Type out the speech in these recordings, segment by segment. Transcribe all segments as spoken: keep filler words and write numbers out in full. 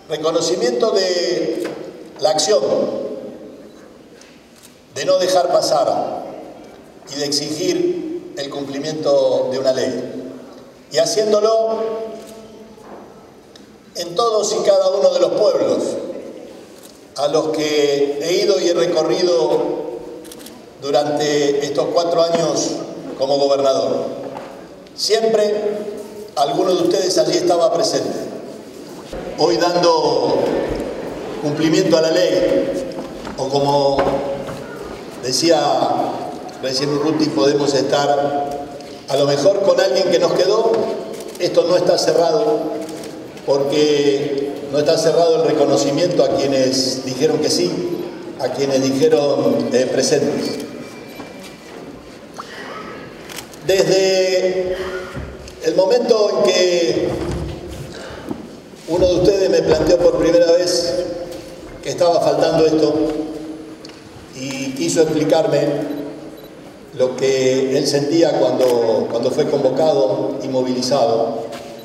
Reconocimiento de la acción, de no dejar pasar y de exigir el cumplimiento de una ley. Y haciéndolo en todos y cada uno de los pueblos a los que he ido y he recorrido durante estos cuatro años como gobernador. Siempre alguno de ustedes allí estaba presente. Hoy dando cumplimiento a la ley, o como decía recién Urruti, podemos estar a lo mejor con alguien que nos quedó. Esto no está cerrado, porque no está cerrado el reconocimiento a quienes dijeron que sí, a quienes dijeron eh, presentes. Desde el momento en que uno de ustedes me planteó por primera vez que estaba faltando esto y quiso explicarme lo que él sentía cuando, cuando fue convocado y movilizado,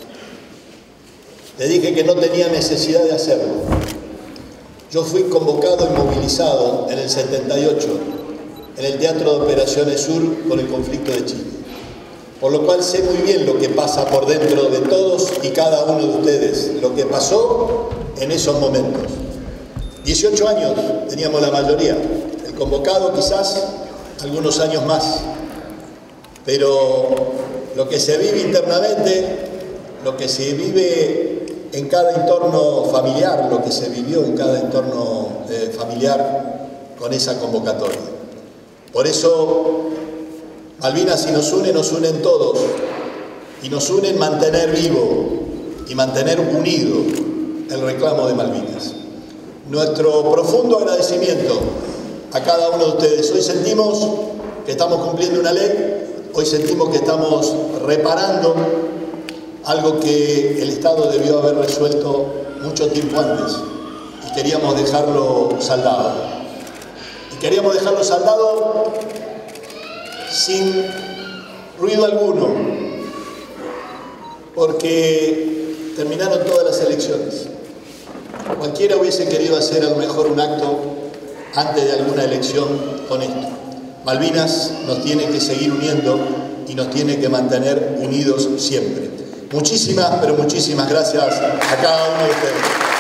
le dije que no tenía necesidad de hacerlo. Yo fui convocado y movilizado en el setenta y ocho en el Teatro de Operaciones Sur por el conflicto de Chile, por lo cual sé muy bien lo que pasa por dentro de todos y cada uno de ustedes, lo que pasó en esos momentos. dieciocho años teníamos la mayoría, el convocado quizás algunos años más, pero lo que se vive internamente, lo que se vive en cada entorno familiar, lo que se vivió en cada entorno eh, familiar con esa convocatoria. Por eso Malvinas, si nos une, nos unen todos, y nos unen mantener vivo y mantener unido el reclamo de Malvinas. Nuestro profundo agradecimiento a cada uno de ustedes. Hoy sentimos que estamos cumpliendo una ley, hoy sentimos que estamos reparando algo que el Estado debió haber resuelto mucho tiempo antes, y queríamos dejarlo saldado. Y queríamos dejarlo saldado sin ruido alguno, porque terminaron todas las elecciones. Cualquiera hubiese querido hacer a lo mejor un acto antes de alguna elección con esto. Malvinas nos tiene que seguir uniendo y nos tiene que mantener unidos siempre. Muchísimas, pero muchísimas gracias a cada uno de ustedes.